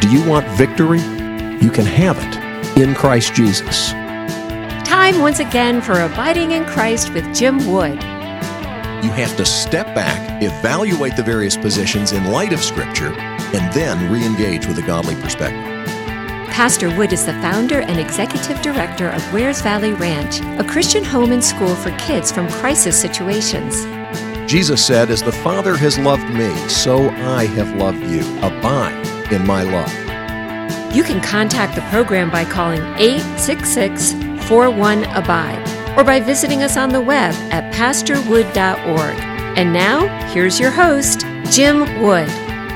Do you want victory? You can have it in Christ Jesus. Time once again for Abiding in Christ with Jim Wood. You have to step back, evaluate the various positions in light of Scripture, and then re-engage with a godly perspective. Pastor Wood is the founder and executive director of Wares Valley Ranch, a Christian home and school for kids from crisis situations. Jesus said, "As the Father has loved me, so I have loved you. Abide in my love." You can contact the program by calling 866-41-ABIDE or by visiting us on the web at pastorwood.org. And now, here's your host, Jim Wood.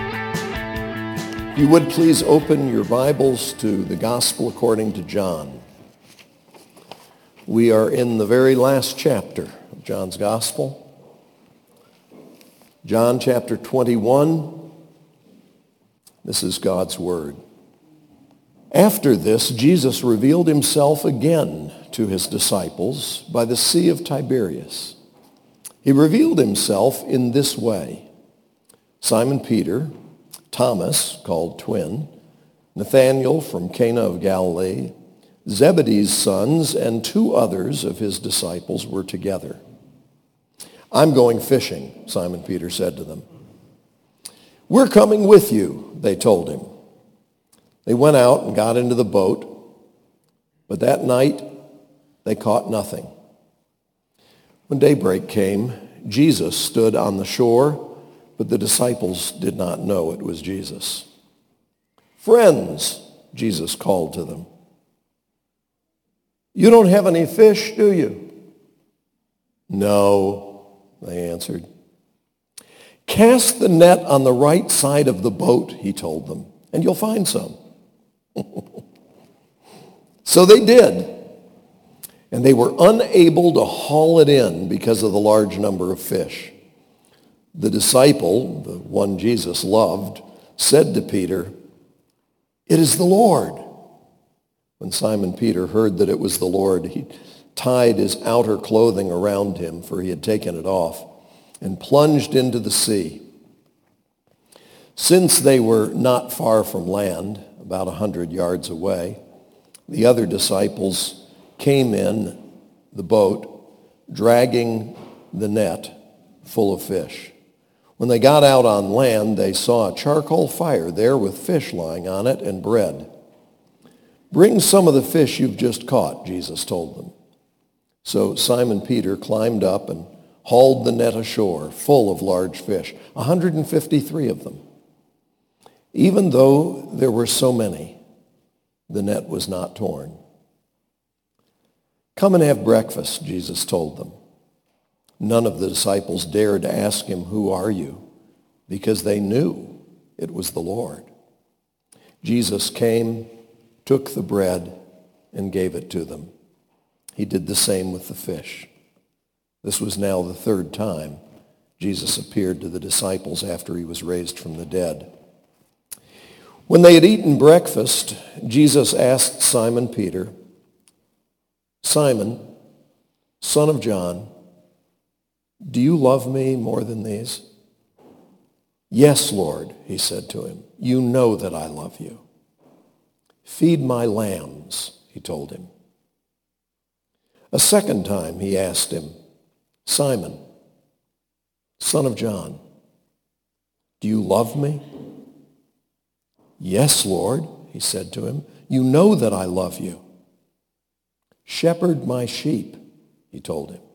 If you would please open your Bibles to the Gospel according to John. We are in the very last chapter of John's Gospel. John chapter 21. This is God's Word. After this, Jesus revealed himself again to his disciples by the Sea of Tiberias. He revealed himself in this way: Simon Peter, Thomas, called Twin, Nathanael from Cana of Galilee, Zebedee's sons, and two others of his disciples were together. "I'm going fishing," Simon Peter said to them. "We're coming with you," they told him. They went out and got into the boat, but that night they caught nothing. When daybreak came, Jesus stood on the shore, but the disciples did not know it was Jesus. "Friends," Jesus called to them, "you don't have any fish, do you?" "No," they answered. "Cast the net on the right side of the boat," he told them, "and you'll find some." So they did, and they were unable to haul it in because of the large number of fish. The disciple, the one Jesus loved, said to Peter, "It is the Lord." When Simon Peter heard that it was the Lord, he tied his outer clothing around him, for he had taken it off, and plunged into the sea. Since they were not far from land, about 100 yards away, the other disciples came in the boat, dragging the net full of fish. When they got out on land, they saw a charcoal fire there with fish lying on it and bread. "Bring some of the fish you've just caught," Jesus told them. So Simon Peter climbed up and hauled the net ashore, full of large fish, 153 of them. Even though there were so many, the net was not torn. "Come and have breakfast," Jesus told them. None of the disciples dared ask him, "Who are you?" because they knew it was the Lord. Jesus came, took the bread, and gave it to them. He did the same with the fish. This was now the third time Jesus appeared to the disciples after he was raised from the dead. When they had eaten breakfast, Jesus asked Simon Peter, "Simon, son of John, do you love me more than these?" "Yes, Lord," he said to him. "You know that I love you." "Feed my lambs," he told him. A second time he asked him, "Simon, son of John, do you love me?" "Yes, Lord," he said to him. "You know that I love you." "Shepherd my sheep," he told him.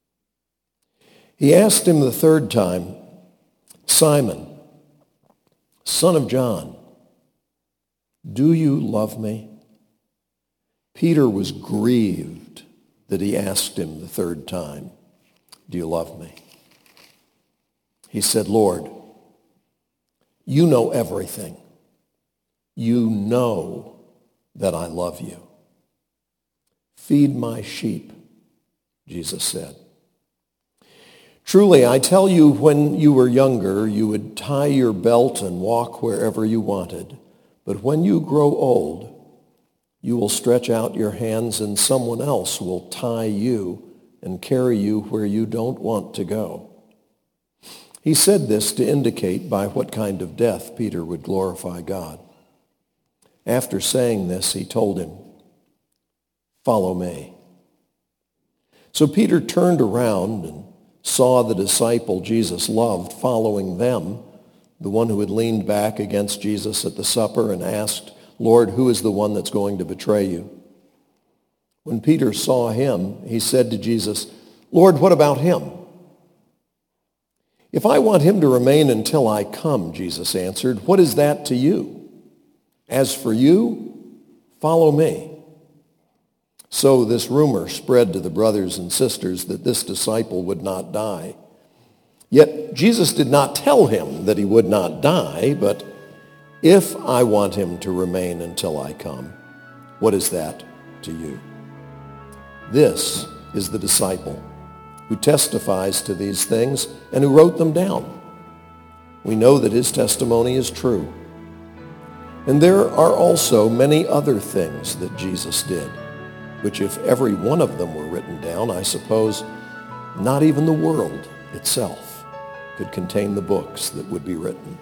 He asked him the third time, "Simon, son of John, do you love me?" Peter was grieved that he asked him the third time, "Do you love me?" He said, "Lord, you know everything. You know that I love you." "Feed my sheep," Jesus said. "Truly, I tell you, when you were younger, you would tie your belt and walk wherever you wanted. But when you grow old, you will stretch out your hands and someone else will tie you and carry you where you don't want to go." He said this to indicate by what kind of death Peter would glorify God. After saying this, he told him, "Follow me." So Peter turned around and saw the disciple Jesus loved following them, the one who had leaned back against Jesus at the supper and asked, "Lord, who is the one that's going to betray you?" When Peter saw him, he said to Jesus, "Lord, what about him?" "If I want him to remain until I come," Jesus answered, "what is that to you? As for you, follow me." So this rumor spread to the brothers and sisters that this disciple would not die. Yet Jesus did not tell him that he would not die, but if I want him to remain until I come, what is that to you? This is the disciple who testifies to these things and who wrote them down. We know that his testimony is true. And there are also many other things that Jesus did, which if every one of them were written down, I suppose not even the world itself could contain the books that would be written.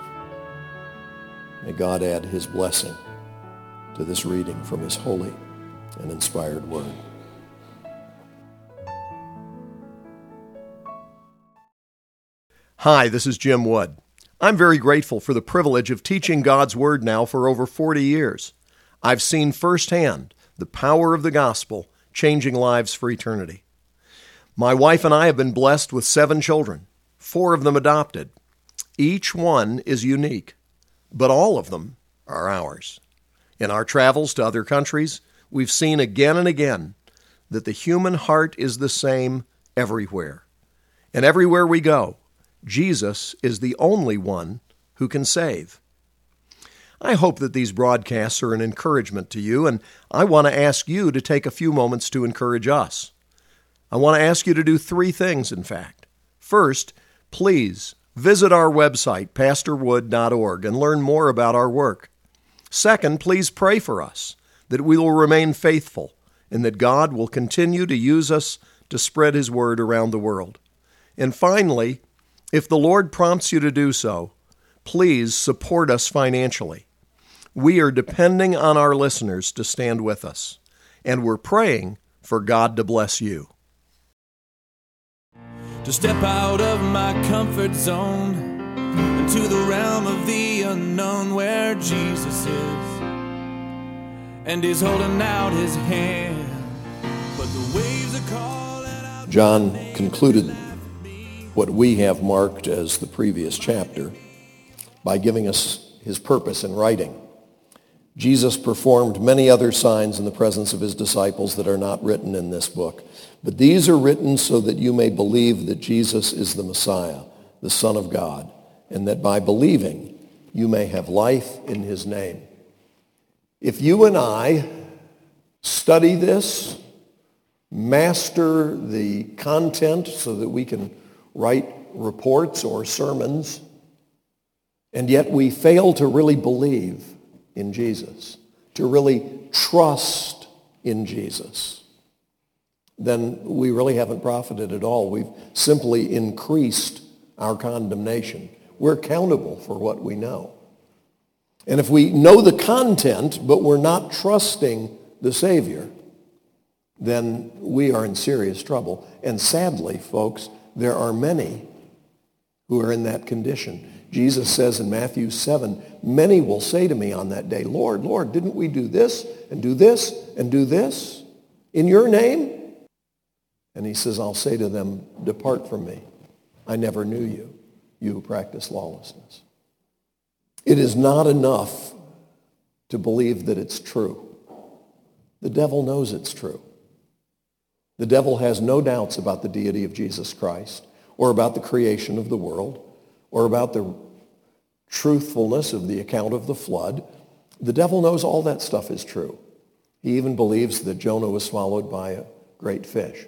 May God add his blessing to this reading from his holy and inspired word. Hi, this is Jim Wood. I'm very grateful for the privilege of teaching God's Word now for over 40 years. I've seen firsthand the power of the gospel changing lives for eternity. My wife and I have been blessed with 7 children, 4 of them adopted. Each one is unique, but all of them are ours. In our travels to other countries, we've seen again and again that the human heart is the same everywhere. And everywhere we go, Jesus is the only one who can save. I hope that these broadcasts are an encouragement to you, and I want to ask you to take a few moments to encourage us. I want to ask you to do 3 things, in fact. First, please visit our website, pastorwood.org, and learn more about our work. Second, please pray for us, that we will remain faithful and that God will continue to use us to spread his word around the world. And finally, if the Lord prompts you to do so, please support us financially. We are depending on our listeners to stand with us, and we're praying for God to bless you. To step out of my comfort zone into the realm of the unknown where Jesus is, and he's holding out his hand, but the waves are calling out. John concluded what we have marked as the previous chapter by giving us his purpose in writing. Jesus performed many other signs in the presence of his disciples that are not written in this book, but these are written so that you may believe that Jesus is the Messiah, the Son of God, and that by believing you may have life in his name. If you and I study this, master the content so that we can write reports or sermons, and yet we fail to really believe in Jesus, to really trust in Jesus, then we really haven't profited at all. We've simply increased our condemnation. We're accountable for what we know. And if we know the content, but we're not trusting the Savior, then we are in serious trouble. And sadly, folks, there are many who are in that condition. Jesus says in Matthew 7, many will say to me on that day, Lord, Lord, didn't we do this and do this and do this in your name? And he says, I'll say to them, depart from me. I never knew you, you who practice lawlessness. It is not enough to believe that it's true. The devil knows it's true. The devil has no doubts about the deity of Jesus Christ or about the creation of the world or about the truthfulness of the account of the flood. The devil knows all that stuff is true. He even believes that Jonah was swallowed by a great fish.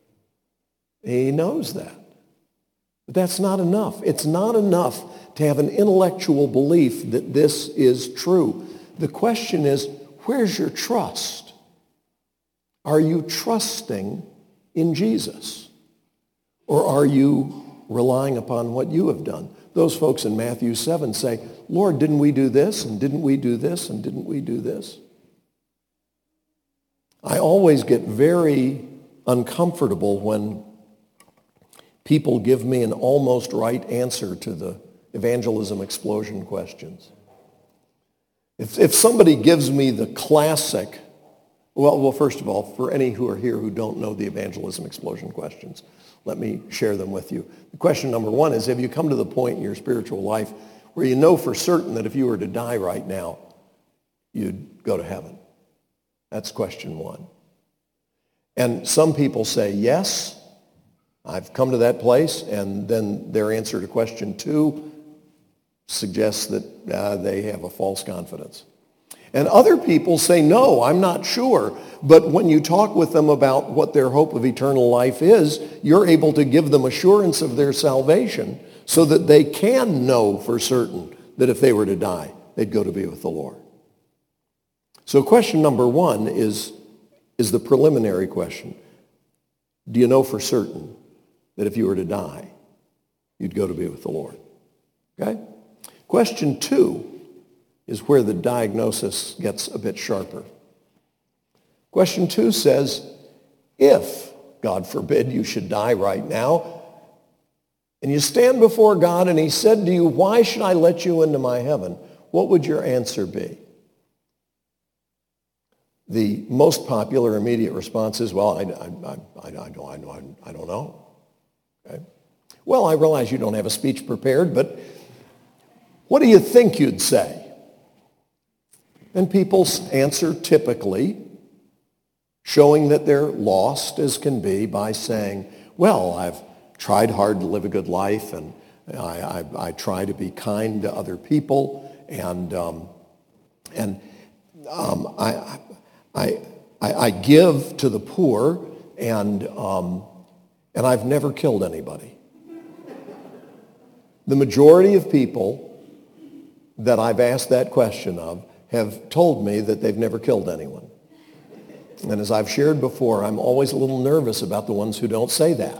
He knows that. But that's not enough. It's not enough to have an intellectual belief that this is true. The question is, where's your trust? Are you trusting in Jesus? Or are you relying upon what you have done? Those folks in Matthew 7 say, Lord, didn't we do this, and didn't we do this, and didn't we do this? I always get very uncomfortable when people give me an almost right answer to the evangelism explosion questions. If somebody gives me the classic, well, first of all, for any who are here who don't know the evangelism explosion questions, let me share them with you. Question number one is, have you come to the point in your spiritual life where you know for certain that if you were to die right now, you'd go to heaven? That's question one. And some people say, yes, I've come to that place, and then their answer to question two suggests that they have a false confidence. And other people say, no, I'm not sure. But when you talk with them about what their hope of eternal life is, you're able to give them assurance of their salvation so that they can know for certain that if they were to die, they'd go to be with the Lord. So question number one is the preliminary question. Do you know for certain that if you were to die, you'd go to be with the Lord? Okay? Question two is where the diagnosis gets a bit sharper. Question two says, if, God forbid, you should die right now, and you stand before God and he said to you, why should I let you into my heaven? What would your answer be? The most popular immediate response is, well, I don't know. Okay? Well, I realize you don't have a speech prepared, but what do you think you'd say? And people answer typically, showing that they're lost as can be, by saying, well, I've tried hard to live a good life, and I try to be kind to other people, and I give to the poor, and I've never killed anybody. The majority of people that I've asked that question of have told me that they've never killed anyone. And as I've shared before, I'm always a little nervous about the ones who don't say that.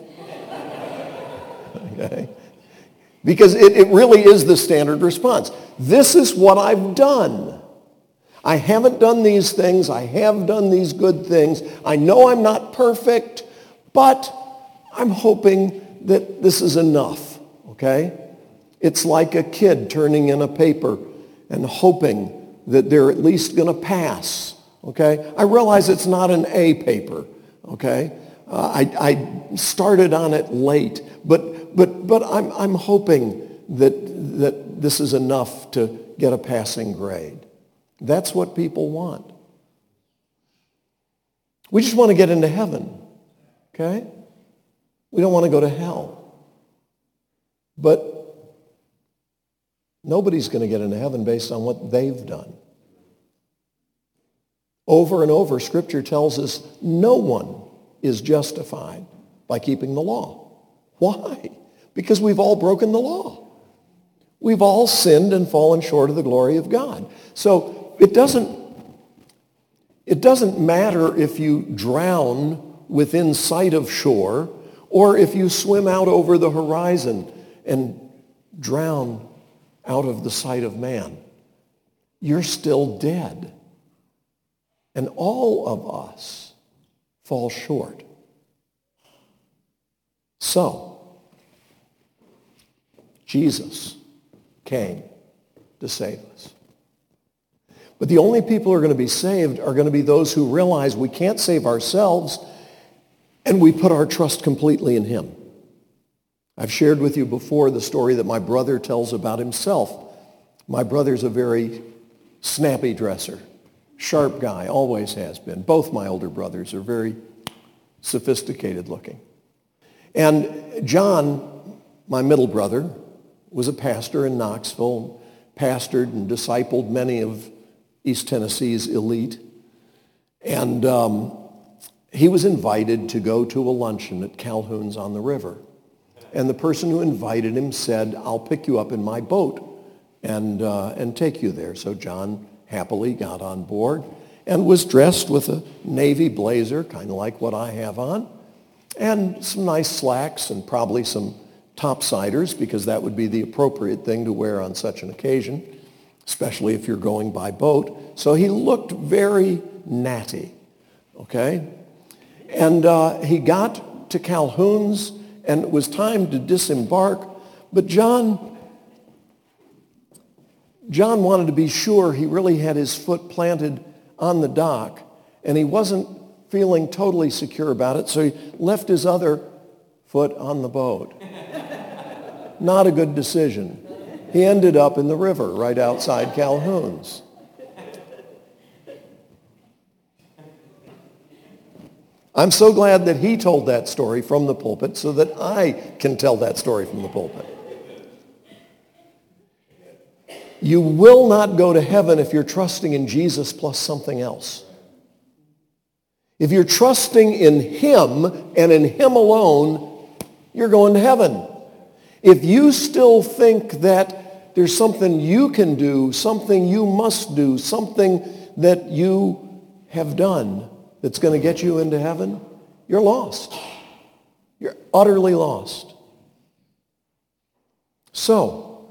Okay? Because it really is the standard response. This is what I've done. I haven't done these things. I have done these good things. I know I'm not perfect, but I'm hoping that this is enough. Okay? It's like a kid turning in a paper and hoping that they're at least going to pass. Okay? I realize it's not an A paper. Okay? I started on it late, but I'm hoping that this is enough to get a passing grade. That's what people want. We just want to get into heaven. Okay? We don't want to go to hell. But nobody's going to get into heaven based on what they've done. Over and over, Scripture tells us no one is justified by keeping the law. Why? Because we've all broken the law. We've all sinned and fallen short of the glory of God. So it doesn't matter if you drown within sight of shore or if you swim out over the horizon and drown out of the sight of man. You're still dead. And all of us fall short. So, Jesus came to save us. But the only people who are going to be saved are going to be those who realize we can't save ourselves and we put our trust completely in him. I've shared with you before the story that my brother tells about himself. My brother's a very snappy dresser. Sharp guy, always has been. Both my older brothers are very sophisticated looking. And John, my middle brother, was a pastor in Knoxville, pastored and discipled many of East Tennessee's elite. And he was invited to go to a luncheon at Calhoun's on the river. And the person who invited him said, I'll pick you up in my boat and take you there. So John happily got on board and was dressed with a navy blazer, kind of like what I have on, and some nice slacks and probably some topsiders, because that would be the appropriate thing to wear on such an occasion. especially if you're going by boat. So he looked very natty, okay? And he got to Calhoun's, and it was time to disembark. But John wanted to be sure he really had his foot planted on the dock, and he wasn't feeling totally secure about it, so he left his other foot on the boat. Not a good decision. He ended up in the river right outside Calhoun's. I'm so glad that he told that story from the pulpit so that I can tell that story from the pulpit. You will not go to heaven if you're trusting in Jesus plus something else. If you're trusting in him and in him alone, you're going to heaven. If you still think that there's something you can do, something you must do, something that you have done that's going to get you into heaven, you're lost. You're utterly lost. So,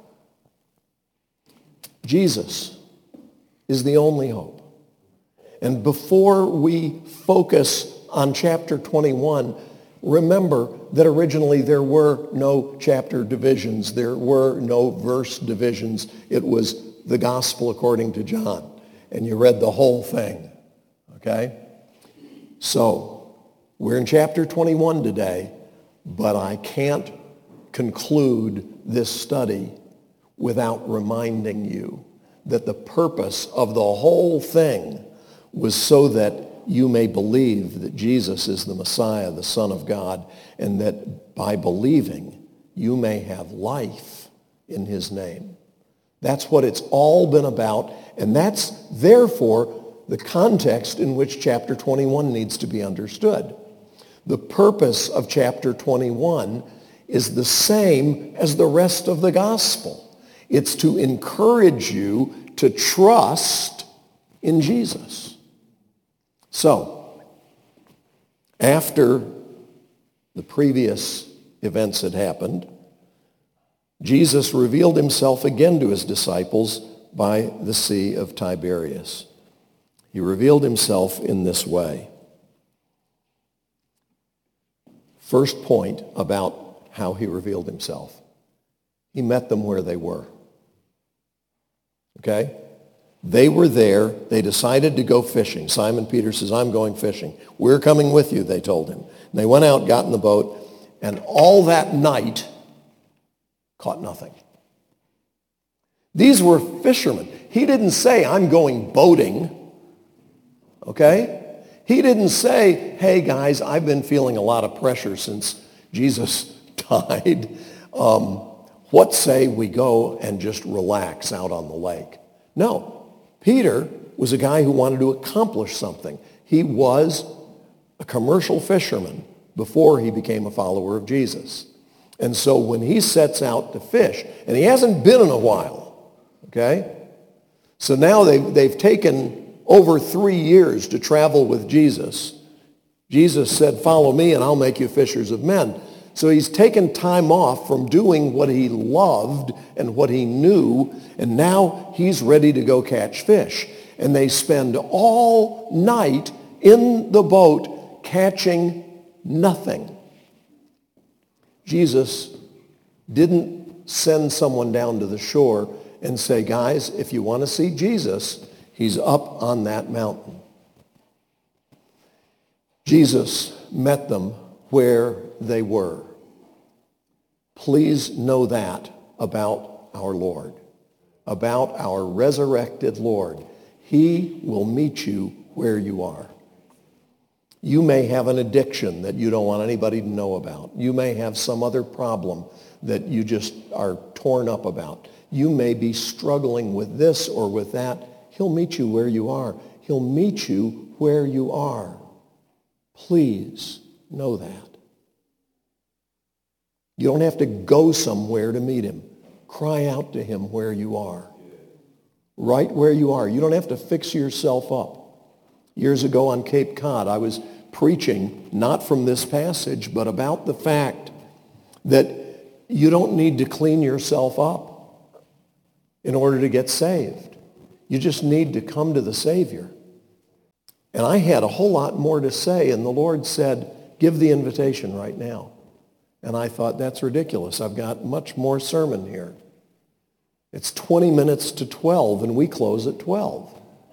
Jesus is the only hope. And before we focus on chapter 21, remember that originally there were no chapter divisions. There were no verse divisions. It was the gospel according to John. And you read the whole thing. Okay? So, we're in chapter 21 today, but I can't conclude this study without reminding you that the purpose of the whole thing was so that you may believe that Jesus is the Messiah, the Son of God, and that by believing, you may have life in his name. That's what it's all been about, and that's, therefore, the context in which chapter 21 needs to be understood. The purpose of chapter 21 is the same as the rest of the gospel. It's to encourage you to trust in Jesus. So, after the previous events had happened, Jesus revealed himself again to his disciples by the Sea of Tiberias. He revealed himself in this way. First point about how he revealed himself. He met them where they were. Okay? They were there. They decided to go fishing. Simon Peter says, I'm going fishing. We're coming with you, they told him. And they went out, got in the boat, and all that night caught nothing. These were fishermen. He didn't say, I'm going boating. Okay? He didn't say, hey guys, I've been feeling a lot of pressure since Jesus died. What say we go and just relax out on the lake? No. Peter was a guy who wanted to accomplish something. He was a commercial fisherman before he became a follower of Jesus. And so when he sets out to fish, and he hasn't been in a while, okay? So now they've taken over 3 years to travel with Jesus. Jesus said, follow me and I'll make you fishers of men. So he's taken time off from doing what he loved and what he knew, and now he's ready to go catch fish. And they spend all night in the boat catching nothing. Jesus didn't send someone down to the shore and say, guys, if you want to see Jesus, he's up on that mountain. Jesus met them where they were. Please know that about our Lord, about our resurrected Lord. He will meet you where you are. You may have an addiction that you don't want anybody to know about. You may have some other problem that you just are torn up about. You may be struggling with this or with that. He'll meet you where you are. He'll meet you where you are. Please know that. You don't have to go somewhere to meet him. Cry out to him where you are. Right where you are. You don't have to fix yourself up. Years ago on Cape Cod, I was preaching, not from this passage, but about the fact that you don't need to clean yourself up. in order to get saved. You just need to come to the Savior. And I had a whole lot more to say, and the Lord said, give the invitation right now. And I thought, that's ridiculous. I've got much more sermon here. It's 20 minutes to 12, and we close at 12.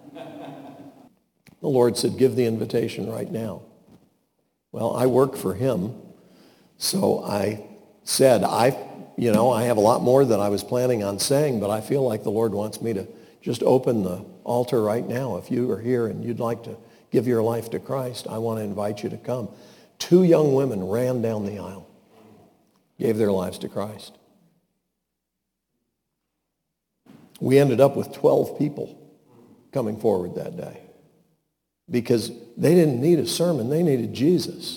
The Lord said, give the invitation right now. Well, I work for him, so I said, I have a lot more that I was planning on saying, but I feel like the Lord wants me to just open the altar right now. If you are here and you'd like to give your life to Christ, I want to invite you to come. 2 young women ran down the aisle, gave their lives to Christ. We ended up with 12 people coming forward that day because they didn't need a sermon. They needed Jesus.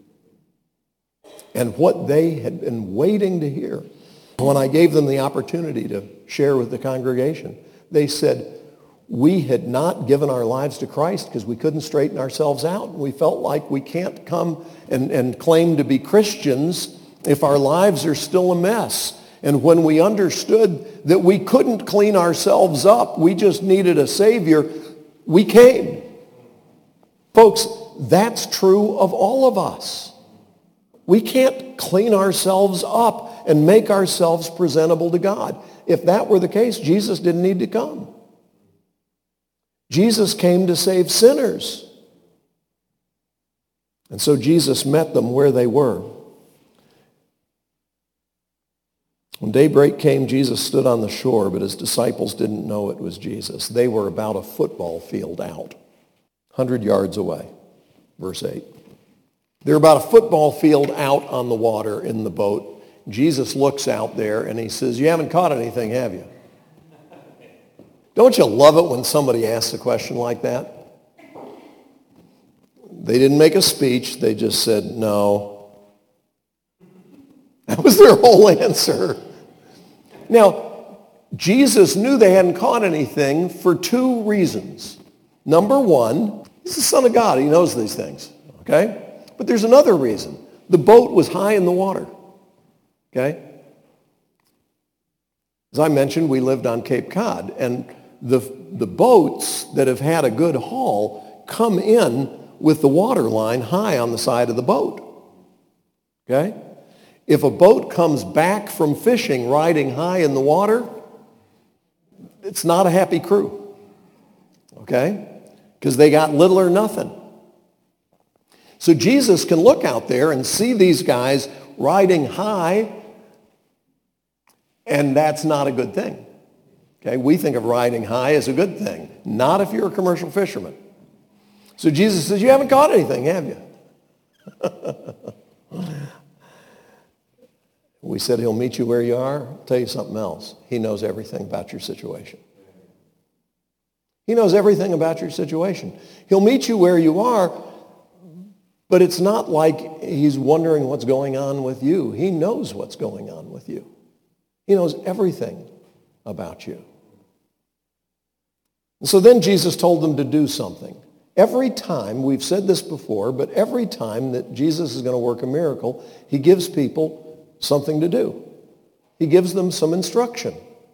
And what they had been waiting to hear. When I gave them the opportunity to share with the congregation, they said, we had not given our lives to Christ because we couldn't straighten ourselves out. We felt like we can't come and claim to be Christians if our lives are still a mess. And when we understood that we couldn't clean ourselves up, we just needed a Savior, we came. Folks, that's true of all of us. We can't clean ourselves up and make ourselves presentable to God. If that were the case, Jesus didn't need to come. Jesus came to save sinners. And so Jesus met them where they were. When daybreak came, Jesus stood on the shore, but his disciples didn't know it was Jesus. They were about a football field out, 100 yards away. Verse 8. They're about a football field out on the water in the boat. Jesus looks out there and he says, you haven't caught anything, have you? Don't you love it when somebody asks a question like that? They didn't make a speech. They just said, no. That was their whole answer. Now, Jesus knew they hadn't caught anything for 2 reasons. Number one, he's the Son of God. He knows these things, okay? But there's another reason. The boat was high in the water, okay? As I mentioned, we lived on Cape Cod, and the boats that have had a good haul come in with the water line high on the side of the boat, okay? If a boat comes back from fishing riding high in the water, it's not a happy crew, okay? Because they got little or nothing. So Jesus can look out there and see these guys riding high, and that's not a good thing. Okay, we think of riding high as a good thing. Not if you're a commercial fisherman. So Jesus says, you haven't caught anything, have you? We said he'll meet you where you are. I'll tell you something else. He knows everything about your situation. He knows everything about your situation. He'll meet you where you are, but it's not like he's wondering what's going on with you. He knows what's going on with you. He knows everything about you. And so then Jesus told them to do something. Every time, we've said this before, but every time that Jesus is going to work a miracle, he gives people something to do. He gives them some instruction.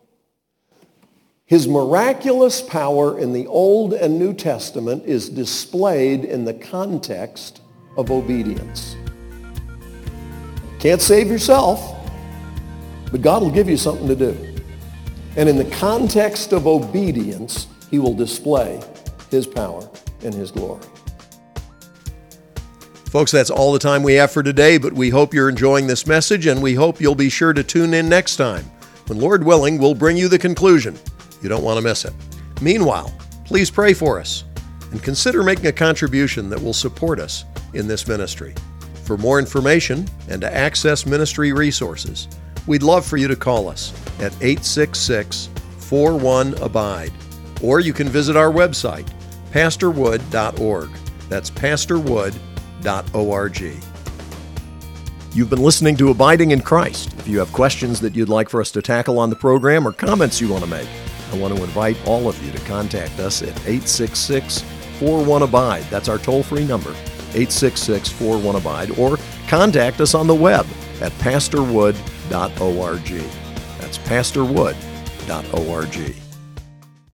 His miraculous power in the Old and New Testament is displayed in the context of obedience. Can't save yourself, but God will give you something to do. And in the context of obedience, he will display his power and his glory. Folks, that's all the time we have for today, but we hope you're enjoying this message, and we hope you'll be sure to tune in next time, when Lord willing, we'll bring you the conclusion. You don't want to miss it. Meanwhile, please pray for us and consider making a contribution that will support us in this ministry. For more information and to access ministry resources, we'd love for you to call us at 866-41-ABIDE, or you can visit our website, pastorwood.org. That's pastorwood.org. You've been listening to Abiding in Christ. If you have questions that you'd like for us to tackle on the program or comments you want to make, I want to invite all of you to contact us at 866-41-ABIDE. That's our toll-free number, 866-41-ABIDE, or contact us on the web at pastorwood.org. That's pastorwood.org. www.ccc.org.